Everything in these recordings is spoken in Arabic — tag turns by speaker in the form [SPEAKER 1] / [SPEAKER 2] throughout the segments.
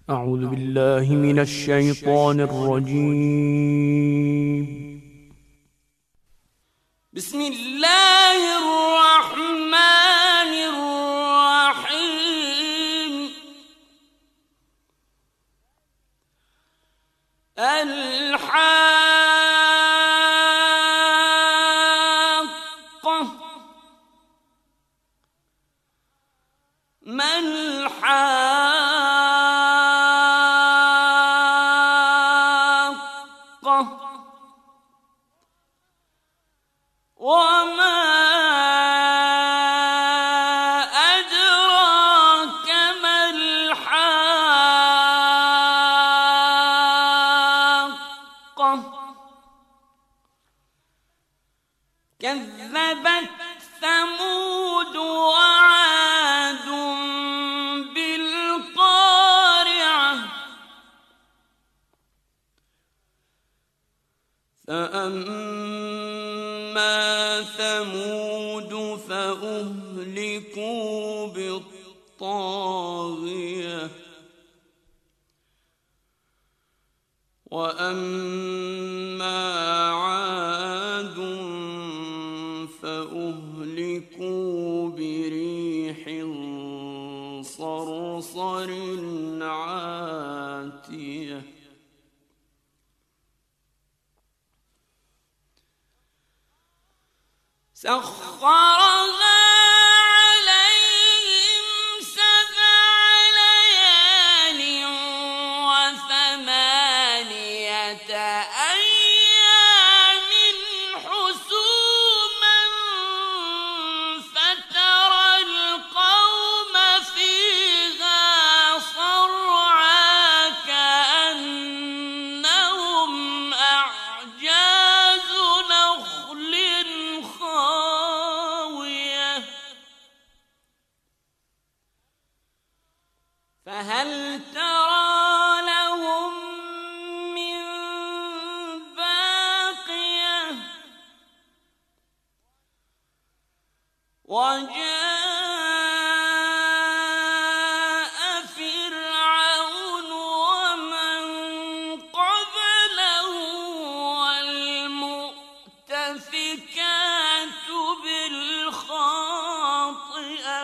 [SPEAKER 1] أعوذ بالله من الشيطان الرجيم.
[SPEAKER 2] بسم الله الرحمن الرحيم. الحاقة ما الحاقة وما أدراك ما الحاقة كذبت ثمود وعاد بالقارعة فأما ثمود فأهلكوا بالطاغية وأما عاد فأهلكوا بريح صرصر عاتية سخرها عليهم 7 ليال و8 أيام حسوما فترى القوم فيها صرعى كأنهم أعجاز نخل خاوية فهل ترى لهم من باقية وجاء فرعون ومن قبله والمؤتفكات بالخاطئة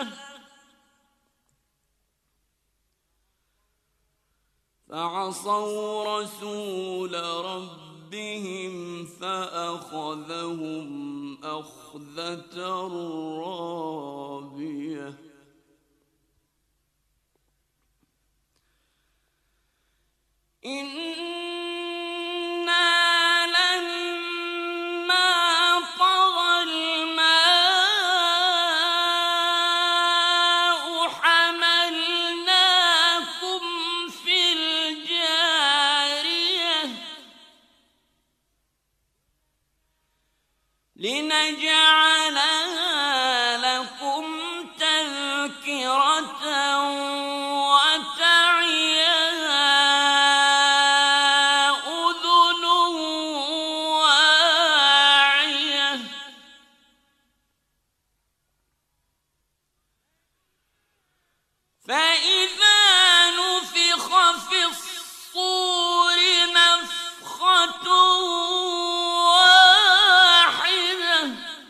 [SPEAKER 2] فعصوا رسول ربهم فأخذهم أخذة رابية إنا لما طغى الماء حملناكم في الجارية لنجعلها لكم تذكرة وتعيها أذن واعية فإذا نفخ في الصور نفخة واحدة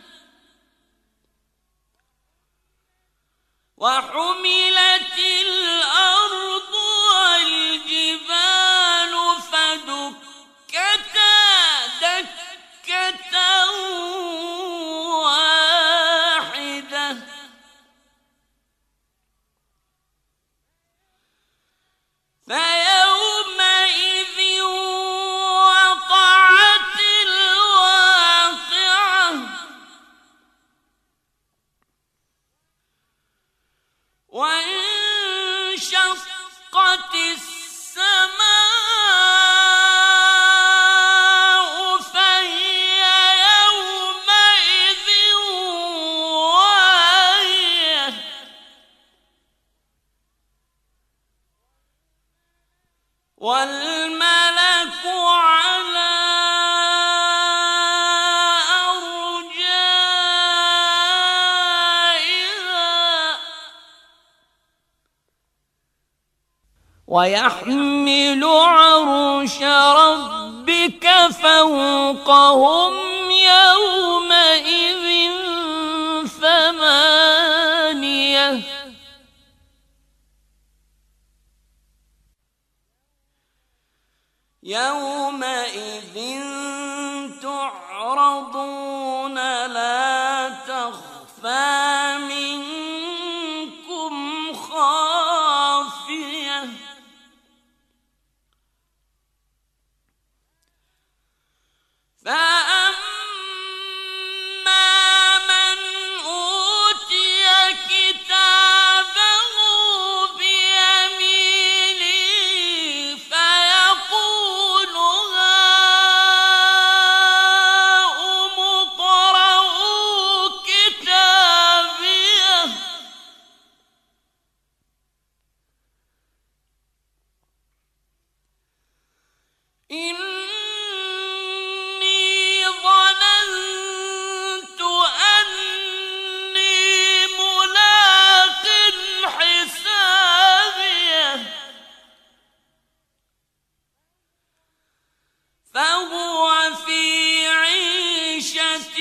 [SPEAKER 2] وحملت الأرض والجبال فدكتا دكة واحدة فيومئذ وقعت الواقعة وانشقت السماء فهي يومئذ واهية والملك على أرجائها ويحمل عرش ربك فوقهم يومئذ ثمانية يومئذ تعرضون لا تخفى منكم خافية فأما من أوتي كتابه بيمينه فيقول هاؤم اقرءوا كتابيه إني ظننت أني ملاق حسابيه فهو في عيشة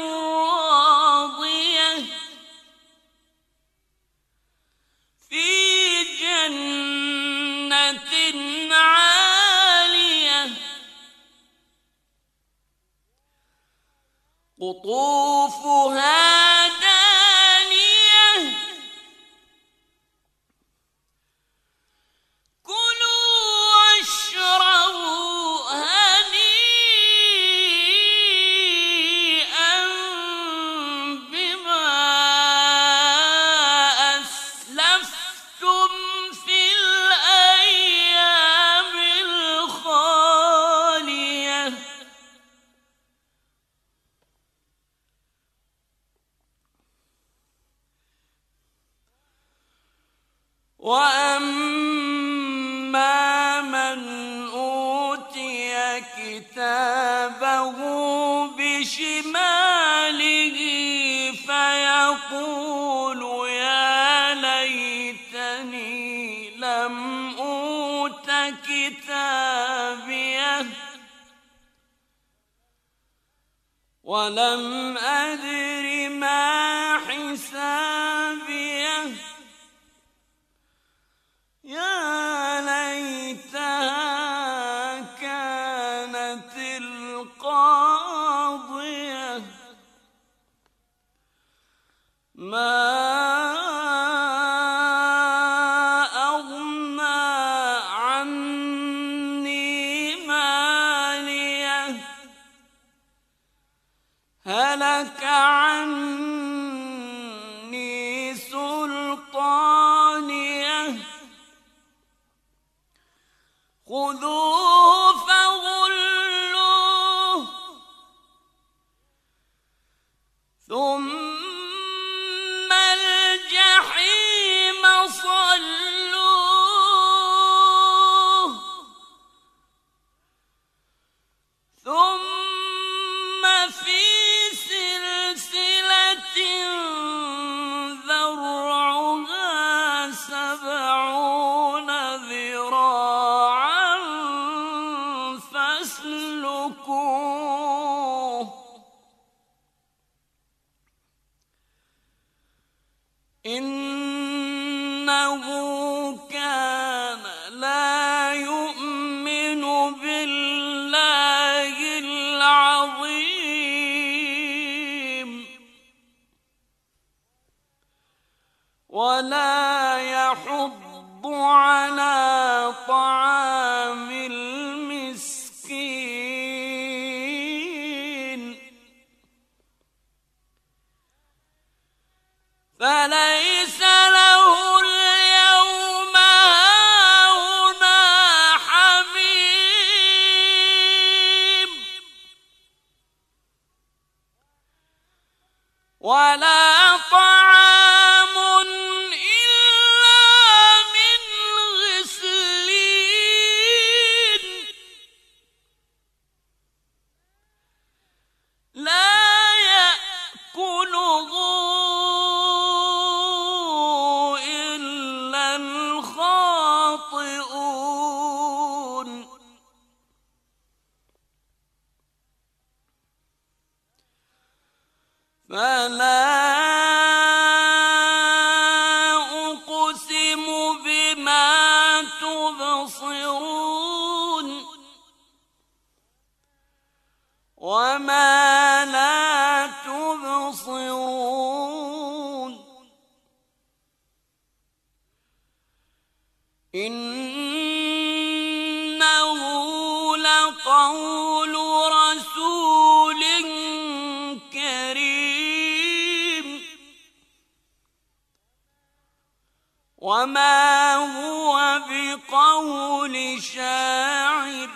[SPEAKER 2] راضية في جنة عالية قطوفها دانية كلوا واشربوا هنيئا بما أسلفتم في الأيام الخالية وأما من أوتي كتابه بشماله فيقول يا ليتني لم أوت كتابيه ولم أدر ما حسابيه يا ليتها كانت القاضية ما أغنى عني ماليه هلك عني سلطانيه خذوه فغلوه ثم الجحيم صلوه ثم في سلسلة ذرعها 70 ذراعا فاسلكوه إنه كان لا يؤمن بالله العظيم ولا يحض على طعام المسكين فليس له اليوم هاهنا حميم ولا طعام إلا من غسلين فلا أقسم بما تبصرون وما لا تبصرون إنه لقول رسول كريم وما هو بقول شاعر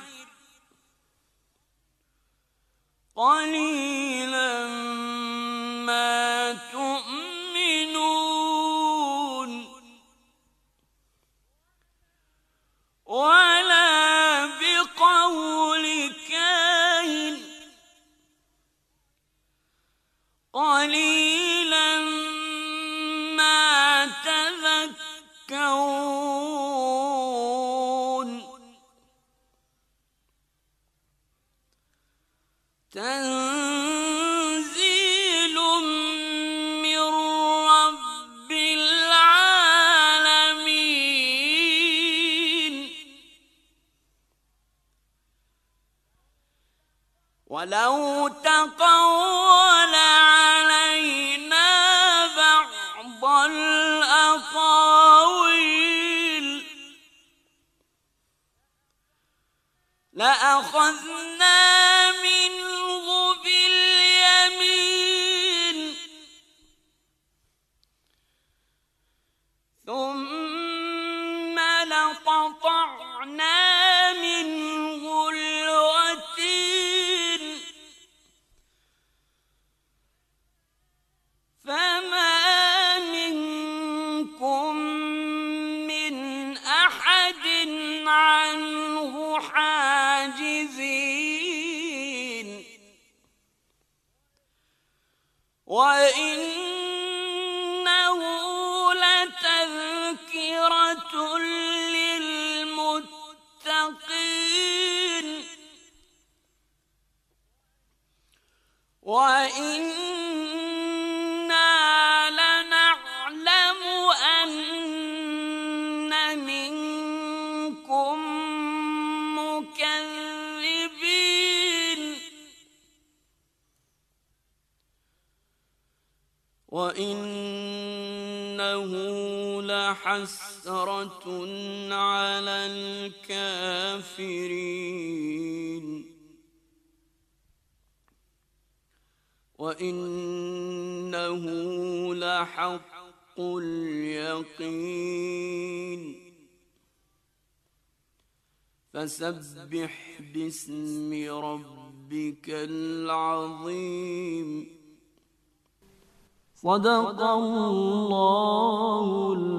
[SPEAKER 2] قليلا ما تؤمنون ولا بقول كاهن قليلا ما تذكرون تنزيل من رب العالمين ولو تقول علينا بعض الأقاويل لأخذنا منه باليمين ثم لقطعنا منه الوتين فما منكم من أحد عنه حاجزين وإنه لتذكرة للمتقين وإنا لنعلم أن منكم مكذبين وإنه لحسرة على الكافرين وإنه لحق اليقين فسبح باسم ربك العظيم صدق الله